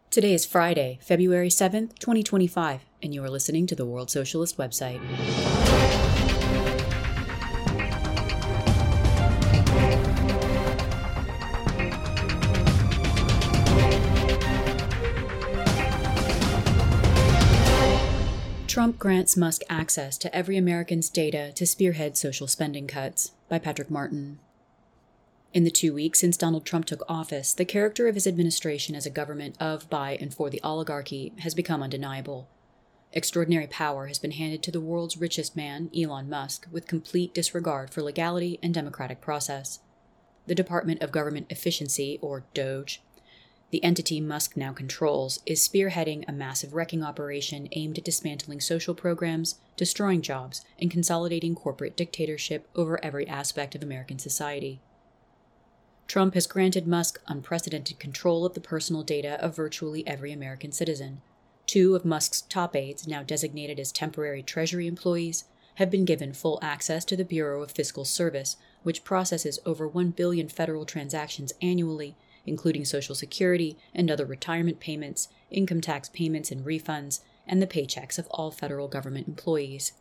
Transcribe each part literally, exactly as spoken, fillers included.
Today is Friday, February seventh, twenty twenty-five, and you are listening to the World Socialist website. Trump grants Musk access to every American's data to spearhead social spending cuts, by Patrick Martin. In the two weeks since Donald Trump took office, the character of his administration as a government of, by, and for the oligarchy has become undeniable. Extraordinary power has been handed to the world's richest man, Elon Musk, with complete disregard for legality and democratic process. The Department of Government Efficiency, or DOGE, the entity Musk now controls, is spearheading a massive wrecking operation aimed at dismantling social programs, destroying jobs, and consolidating corporate dictatorship over every aspect of American society. Trump has granted Musk unprecedented control of the personal data of virtually every American citizen. Two of Musk's top aides, now designated as temporary Treasury employees, have been given full access to the Bureau of Fiscal Service, which processes over one billion federal transactions annually, including Social Security and other retirement payments, income tax payments and refunds, and the paychecks of all federal government employees.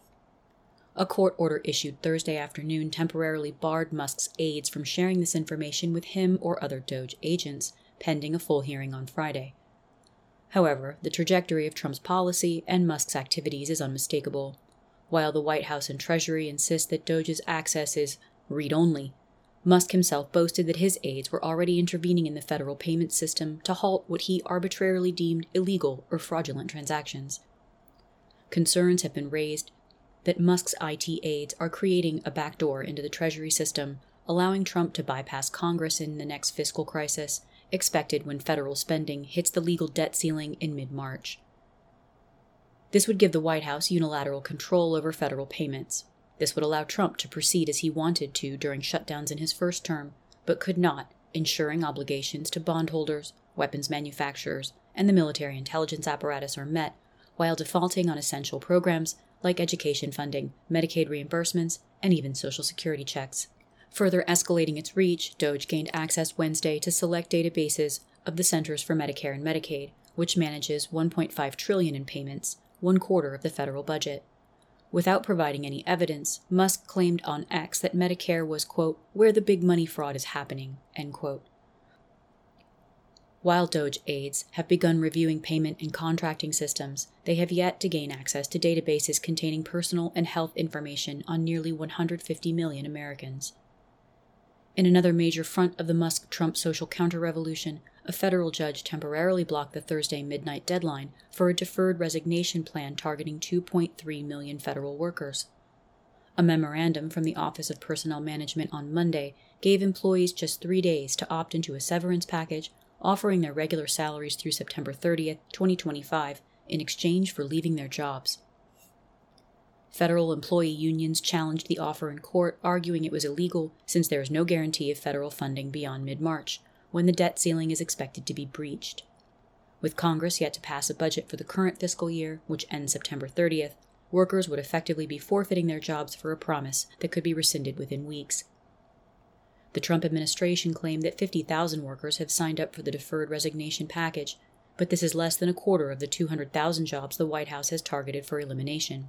A court order issued Thursday afternoon temporarily barred Musk's aides from sharing this information with him or other DOGE agents, pending a full hearing on Friday. However, the trajectory of Trump's policy and Musk's activities is unmistakable. While the White House and Treasury insist that DOGE's access is read-only, Musk himself boasted that his aides were already intervening in the federal payment system to halt what he arbitrarily deemed illegal or fraudulent transactions. Concerns have been raised that Musk's I T aides are creating a backdoor into the Treasury system, allowing Trump to bypass Congress in the next fiscal crisis, expected when federal spending hits the legal debt ceiling in mid-March. This would give the White House unilateral control over federal payments. This would allow Trump to proceed as he wanted to during shutdowns in his first term, but could not, ensuring obligations to bondholders, weapons manufacturers, and the military intelligence apparatus are met, while defaulting on essential programs like education funding, Medicaid reimbursements, and even Social Security checks. Further escalating its reach, DOGE gained access Wednesday to select databases of the Centers for Medicare and Medicaid, which manages one point five trillion dollars in payments, one quarter of the federal budget. Without providing any evidence, Musk claimed on X that Medicare was, quote, where the big money fraud is happening, end quote. While DOGE aides have begun reviewing payment and contracting systems, they have yet to gain access to databases containing personal and health information on nearly one hundred fifty million Americans. In another major front of the Musk-Trump social counter-revolution, a federal judge temporarily blocked the Thursday midnight deadline for a deferred resignation plan targeting two point three million federal workers. A memorandum from the Office of Personnel Management on Monday gave employees just three days to opt into a severance package, offering their regular salaries through September thirtieth, twenty twenty-five, in exchange for leaving their jobs. Federal employee unions challenged the offer in court, arguing it was illegal since there is no guarantee of federal funding beyond mid-March, when the debt ceiling is expected to be breached. With Congress yet to pass a budget for the current fiscal year, which ends September thirtieth, workers would effectively be forfeiting their jobs for a promise that could be rescinded within weeks. The Trump administration claimed that fifty thousand workers have signed up for the deferred resignation package, but this is less than a quarter of the two hundred thousand jobs the White House has targeted for elimination.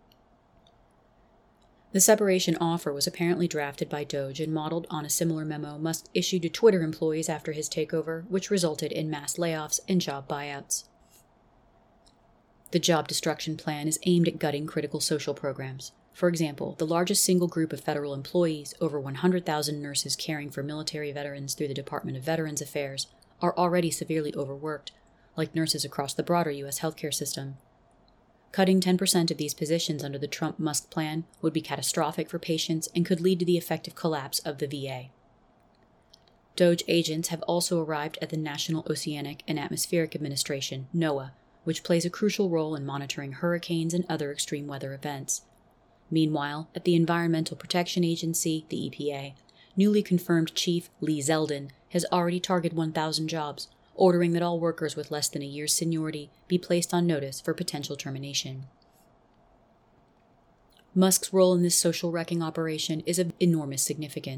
The separation offer was apparently drafted by DOGE and modeled on a similar memo Musk issued to Twitter employees after his takeover, which resulted in mass layoffs and job buyouts. The job destruction plan is aimed at gutting critical social programs. For example, the largest single group of federal employees, over one hundred thousand nurses caring for military veterans through the Department of Veterans Affairs, are already severely overworked, like nurses across the broader U S healthcare system. Cutting ten percent of these positions under the Trump-Musk plan would be catastrophic for patients and could lead to the effective collapse of the V A. DOGE agents have also arrived at the National Oceanic and Atmospheric Administration, NOAA, which plays a crucial role in monitoring hurricanes and other extreme weather events. Meanwhile, at the Environmental Protection Agency, the E P A, newly confirmed Chief Lee Zeldin has already targeted one thousand jobs, ordering that all workers with less than a year's seniority be placed on notice for potential termination. Musk's role in this social wrecking operation is of enormous significance.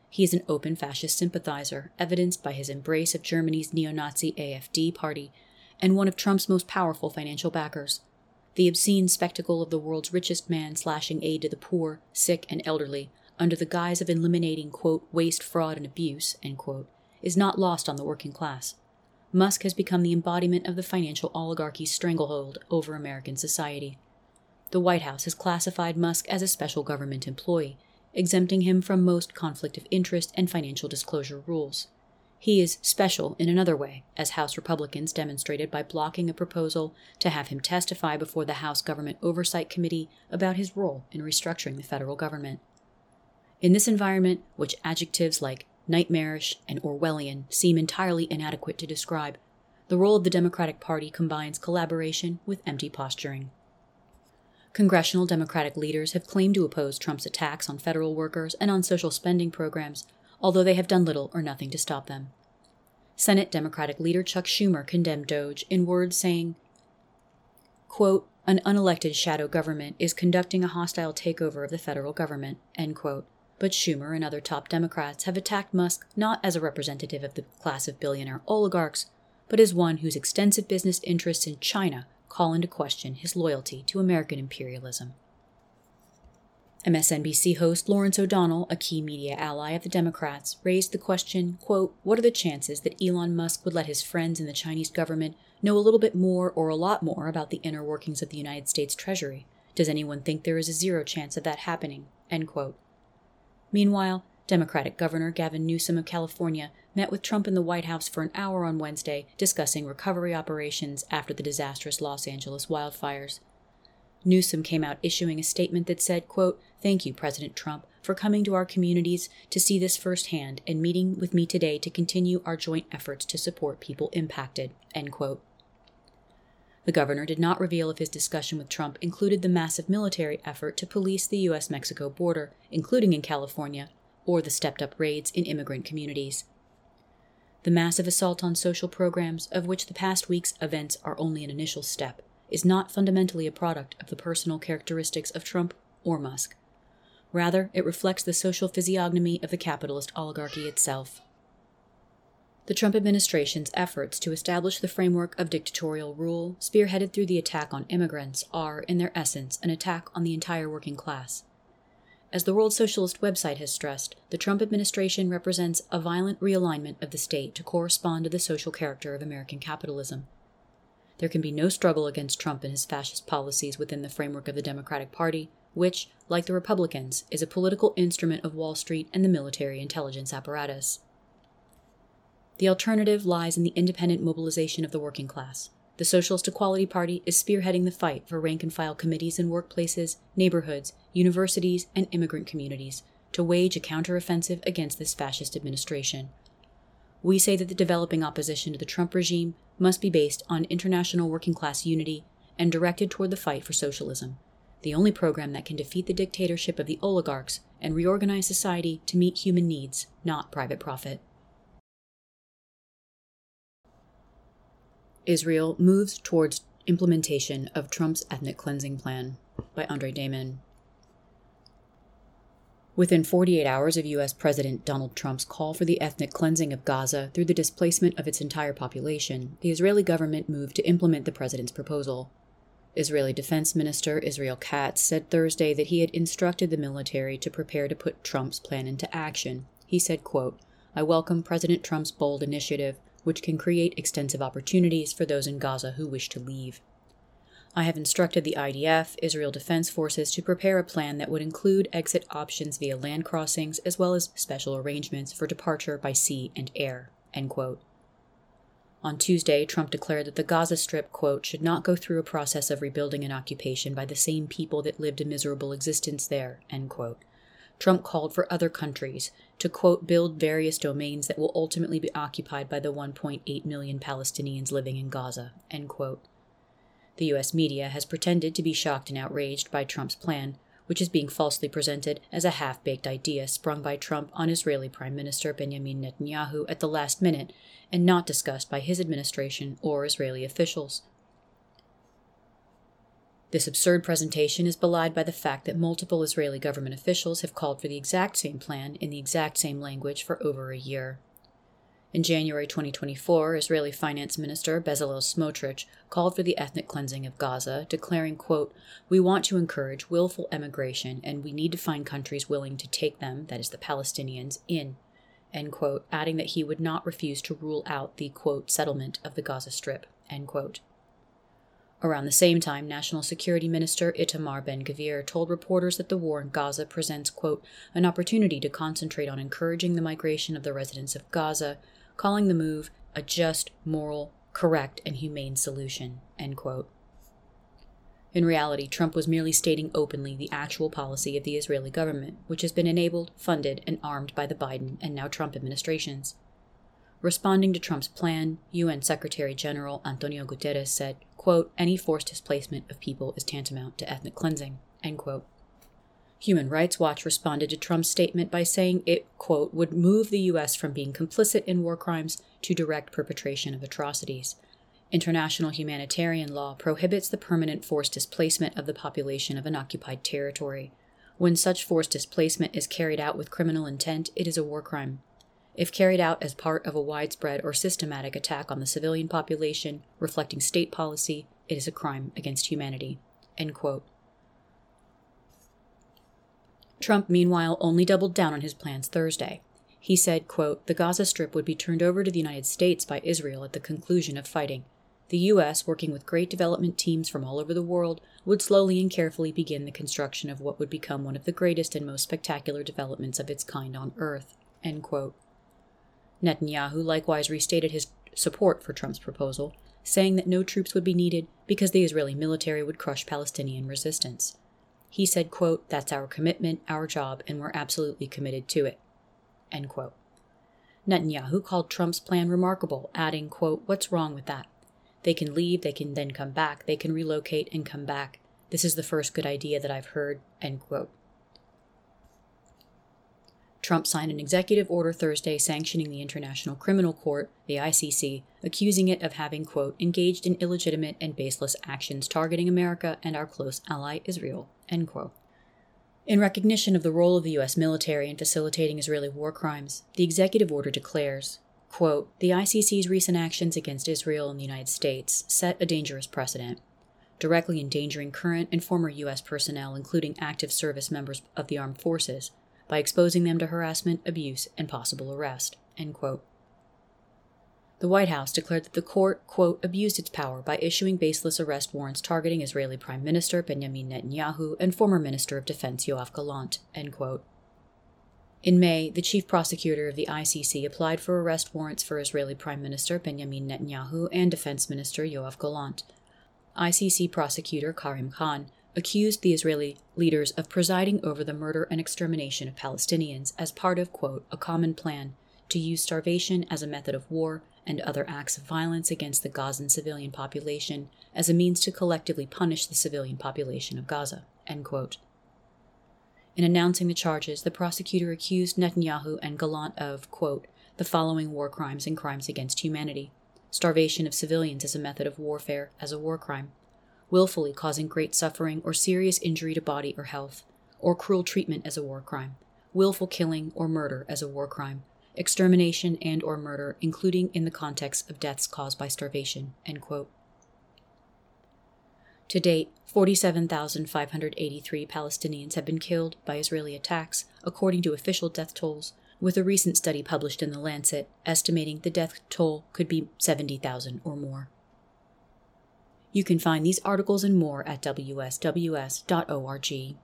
He is an open fascist sympathizer, evidenced by his embrace of Germany's neo-Nazi A F D party, and one of Trump's most powerful financial backers. The obscene spectacle of the world's richest man slashing aid to the poor, sick, and elderly, under the guise of eliminating, quote, waste, fraud, and abuse, end quote, is not lost on the working class. Musk has become the embodiment of the financial oligarchy's stranglehold over American society. The White House has classified Musk as a special government employee, exempting him from most conflict of interest and financial disclosure rules. He is special in another way, as House Republicans demonstrated by blocking a proposal to have him testify before the House Government Oversight Committee about his role in restructuring the federal government. In this environment, which adjectives like nightmarish and Orwellian seem entirely inadequate to describe, the role of the Democratic Party combines collaboration with empty posturing. Congressional Democratic leaders have claimed to oppose Trump's attacks on federal workers and on social spending programs, although they have done little or nothing to stop them. Senate Democratic leader Chuck Schumer condemned Doge in words saying, quote, an unelected shadow government is conducting a hostile takeover of the federal government, end quote. But Schumer and other top Democrats have attacked Musk not as a representative of the class of billionaire oligarchs, but as one whose extensive business interests in China call into question his loyalty to American imperialism. M S N B C host Lawrence O'Donnell, a key media ally of the Democrats, raised the question, quote, what are the chances that Elon Musk would let his friends in the Chinese government know a little bit more or a lot more about the inner workings of the United States Treasury? Does anyone think there is a zero chance of that happening? End quote. Meanwhile, Democratic Governor Gavin Newsom of California met with Trump in the White House for an hour on Wednesday discussing recovery operations after the disastrous Los Angeles wildfires. Newsom came out issuing a statement that said, quote, thank you, President Trump, for coming to our communities to see this firsthand and meeting with me today to continue our joint efforts to support people impacted, end quote. The governor did not reveal if his discussion with Trump included the massive military effort to police the U S Mexico border, including in California, or the stepped-up raids in immigrant communities. The massive assault on social programs, of which the past week's events are only an initial step, is not fundamentally a product of the personal characteristics of Trump or Musk. Rather, it reflects the social physiognomy of the capitalist oligarchy itself. The Trump administration's efforts to establish the framework of dictatorial rule, spearheaded through the attack on immigrants, are, in their essence, an attack on the entire working class. As the World Socialist website has stressed, the Trump administration represents a violent realignment of the state to correspond to the social character of American capitalism. There can be no struggle against Trump and his fascist policies within the framework of the Democratic Party, which, like the Republicans, is a political instrument of Wall Street and the military intelligence apparatus. The alternative lies in the independent mobilization of the working class. The Socialist Equality Party is spearheading the fight for rank-and-file committees in workplaces, neighborhoods, universities, and immigrant communities to wage a counteroffensive against this fascist administration. We say that the developing opposition to the Trump regime must be based on international working-class unity and directed toward the fight for socialism, the only program that can defeat the dictatorship of the oligarchs and reorganize society to meet human needs, not private profit. Israel moves towards implementation of Trump's ethnic cleansing plan, by Andre Damon. Within forty-eight hours of U S President Donald Trump's call for the ethnic cleansing of Gaza through the displacement of its entire population, the Israeli government moved to implement the president's proposal. Israeli Defense Minister Israel Katz said Thursday that he had instructed the military to prepare to put Trump's plan into action. He said, quote, I welcome President Trump's bold initiative, which can create extensive opportunities for those in Gaza who wish to leave. I have instructed the I D F, Israel Defense Forces, to prepare a plan that would include exit options via land crossings as well as special arrangements for departure by sea and air, end quote. On Tuesday, Trump declared that the Gaza Strip, quote, should not go through a process of rebuilding an occupation by the same people that lived a miserable existence there, end quote. Trump called for other countries to, quote, build various domains that will ultimately be occupied by the one point eight million Palestinians living in Gaza, end quote. The U S media has pretended to be shocked and outraged by Trump's plan, which is being falsely presented as a half-baked idea sprung by Trump on Israeli Prime Minister Benjamin Netanyahu at the last minute and not discussed by his administration or Israeli officials. This absurd presentation is belied by the fact that multiple Israeli government officials have called for the exact same plan in the exact same language for over a year. In January twenty twenty-four, Israeli Finance Minister Bezalel Smotrich called for the ethnic cleansing of Gaza, declaring, quote, "We want to encourage willful emigration, and we need to find countries willing to take them, that is the Palestinians, in," end quote, adding that he would not refuse to rule out the, quote, settlement of the Gaza Strip, end quote. Around the same time, National Security Minister Itamar Ben-Gvir told reporters that the war in Gaza presents, quote, "an opportunity to concentrate on encouraging the migration of the residents of Gaza, calling the move a just, moral, correct, and humane solution," end quote. In reality, Trump was merely stating openly the actual policy of the Israeli government, which has been enabled, funded, and armed by the Biden and now Trump administrations. Responding to Trump's plan, U N Secretary General Antonio Guterres said, quote, "Any forced displacement of people is tantamount to ethnic cleansing," end quote. Human Rights Watch responded to Trump's statement by saying it, quote, "would move the U S from being complicit in war crimes to direct perpetration of atrocities. International humanitarian law prohibits the permanent forced displacement of the population of an occupied territory. When such forced displacement is carried out with criminal intent, it is a war crime. If carried out as part of a widespread or systematic attack on the civilian population, reflecting state policy, it is a crime against humanity," end quote. Trump, meanwhile, only doubled down on his plans Thursday. He said, quote, "The Gaza Strip would be turned over to the United States by Israel at the conclusion of fighting. The U S, working with great development teams from all over the world, would slowly and carefully begin the construction of what would become one of the greatest and most spectacular developments of its kind on Earth," end quote. Netanyahu likewise restated his support for Trump's proposal, saying that no troops would be needed because the Israeli military would crush Palestinian resistance. He said, quote, "That's our commitment, our job, and we're absolutely committed to it," end quote. Netanyahu called Trump's plan remarkable, adding, quote, "What's wrong with that? They can leave, they can then come back, they can relocate and come back. This is the first good idea that I've heard," end quote. Trump signed an executive order Thursday sanctioning the International Criminal Court, the I C C, accusing it of having, quote, "engaged in illegitimate and baseless actions targeting America and our close ally Israel," end quote. In recognition of the role of the U S military in facilitating Israeli war crimes, the executive order declares, quote, "The I C C's recent actions against Israel and the United States set a dangerous precedent, directly endangering current and former U S personnel, including active service members of the armed forces, by exposing them to harassment, abuse, and possible arrest," end quote. The White House declared that the court, quote, "abused its power by issuing baseless arrest warrants targeting Israeli Prime Minister Benjamin Netanyahu and former Minister of Defense Yoav Gallant," end quote. In May, the chief prosecutor of the I C C applied for arrest warrants for Israeli Prime Minister Benjamin Netanyahu and Defense Minister Yoav Gallant. I C C prosecutor Karim Khan accused the Israeli leaders of presiding over the murder and extermination of Palestinians as part of, quote, "a common plan to use starvation as a method of war and other acts of violence against the Gazan civilian population as a means to collectively punish the civilian population of Gaza," end quote. In announcing the charges, the prosecutor accused Netanyahu and Gallant of, quote, "the following war crimes and crimes against humanity: starvation of civilians as a method of warfare as a war crime, willfully causing great suffering or serious injury to body or health, or cruel treatment as a war crime, willful killing or murder as a war crime, extermination and or murder, including in the context of deaths caused by starvation," end quote. To date, forty-seven thousand five hundred eighty-three Palestinians have been killed by Israeli attacks, according to official death tolls, with a recent study published in The Lancet estimating the death toll could be seventy thousand or more. You can find these articles and more at w s w s dot org.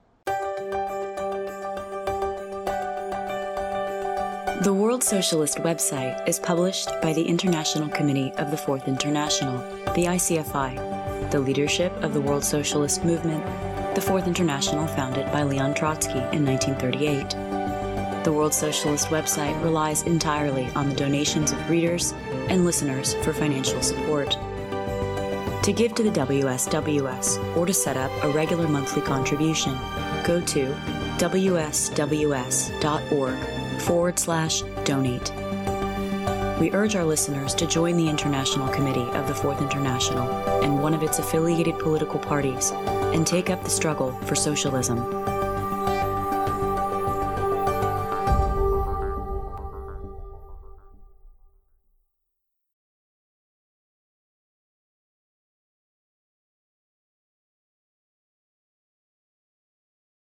The World Socialist website is published by the International Committee of the Fourth International, the I C F I, the leadership of the World Socialist movement, the Fourth International founded by Leon Trotsky in nineteen thirty-eight. The World Socialist website relies entirely on the donations of readers and listeners for financial support. To give to the W S W S or to set up a regular monthly contribution, go to w s w s dot org forward slash donate. We urge our listeners to join the International Committee of the Fourth International and one of its affiliated political parties and take up the struggle for socialism.